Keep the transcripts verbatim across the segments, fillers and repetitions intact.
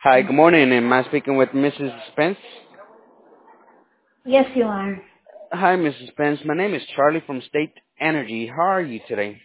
Hi, good morning. Am I speaking with Missus Spence? Yes, you are. Hi, Missus Spence. My name is Charlie from State Energy. How are you today?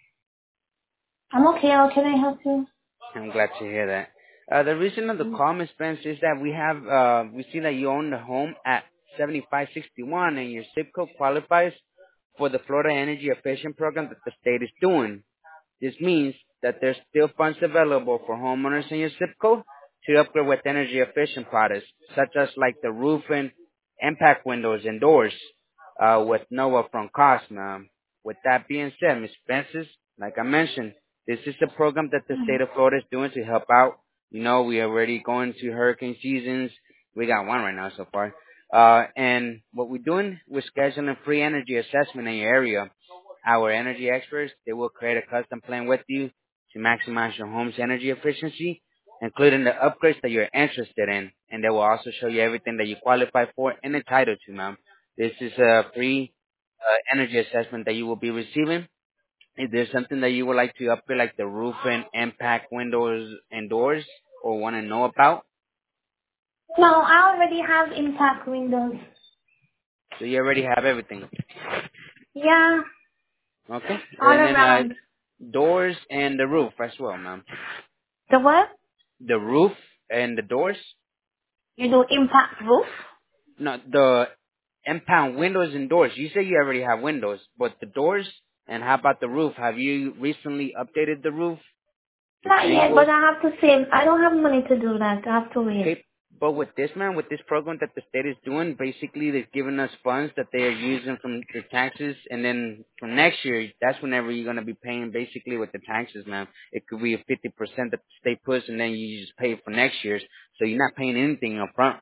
I'm okay. How can I help you? I'm glad to hear that. Uh, the reason of the call, Miss Spence, is that we have uh, we see that you own the home at seventy-five sixty-one, and your zip code qualifies for the Florida Energy Efficient program that the state is doing. This means that there's still funds available for homeowners in your zip code to upgrade with energy efficient products, such as like the roofing, impact windows and doors, uh, with no upfront cost, ma'am. With that being said, Miss Francis, like I mentioned, this is a program that the state of Florida is doing to help out. You know, we are already going to hurricane seasons. We got one right now so far. Uh, and what we're doing, we're scheduling a free energy assessment in your area. Our energy experts, they will create a custom plan with you to maximize your home's energy efficiency, including the upgrades that you're interested in. And they will also show you everything that you qualify for and entitled to, ma'am. This is a free uh, energy assessment that you will be receiving. If there's something that you would like to upgrade, like the roof and impact windows and doors, or want to know about, No, I already have impact windows. so you already have everything. Yeah, Okay? all And then uh, around. doors and the roof as well, ma'am. The what? The roof and the doors. You do impact roof? No, the impound windows and doors. You say you already have windows, but the doors, and how about the roof? Have you recently updated the roof? The Not yet, shingles? but I have to save. I don't have money to do that. I have to wait. Okay, but with this, man, with this program that the state is doing, basically they're giving us funds that they are using from your taxes, and then from next year, that's whenever you're going to be paying basically with the taxes, man. It could be a fifty percent that the state puts, and then you just pay for next year's, so you're not paying anything up front.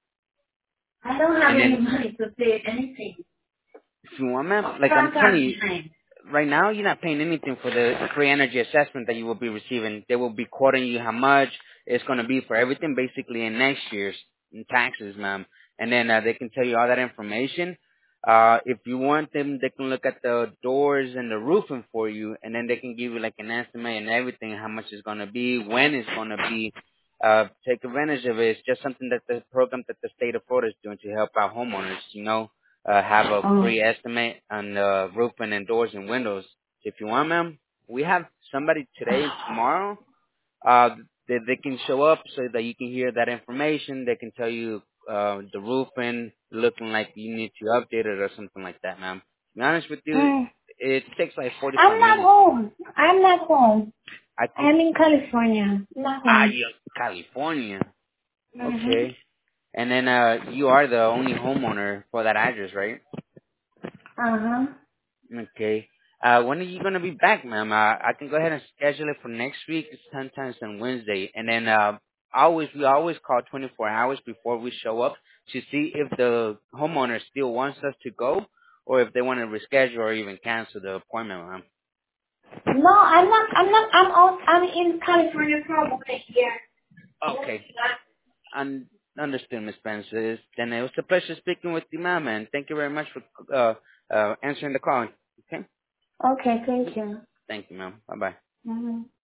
I don't have And any then money to pay anything. if you want, man, like I'm telling Contract you, behind. right now you're not paying anything for the free energy assessment that you will be receiving. They will be quoting you how much it's going to be for everything basically in next year's in taxes, ma'am. And then uh, they can tell you all that information. Uh, if you want them, they can look at the doors and the roofing for you, and then they can give you like an estimate and everything, how much it's going to be, when it's going to be. Uh, take advantage of it. It's just something that the program that the state of Florida is doing to help out homeowners, you know uh, have a Oh. free estimate on uh, roofing and doors and windows. If you want, ma'am, we have somebody today and tomorrow uh, that they can show up so that you can hear that information. They can tell you uh, the roofing looking like you need to update it or something like that, ma'am. To be honest with you, Mm. it takes like forty-five I'm not minutes. home. I'm not home. I can. I'm in California. Not Ah, home. you're in California. Mm-hmm. Okay. And then uh, you are the only homeowner for that address, right? Uh-huh. Okay. Uh, when are you gonna be back, ma'am? Uh, I can go ahead and schedule it for next week. It's sometimes on Wednesday, and then uh, always we always call twenty-four hours before we show up to see if the homeowner still wants us to go, or if they want to reschedule or even cancel the appointment, ma'am. No, I'm not. I'm not. I'm out. I'm in California for about a year. Okay. Un- understood, Miss Spencer. Then it was a pleasure speaking with you, ma'am, and thank you very much for uh, uh, answering the call. Okay. Okay, thank you. Thank you, ma'am. Bye bye. Mm-hmm.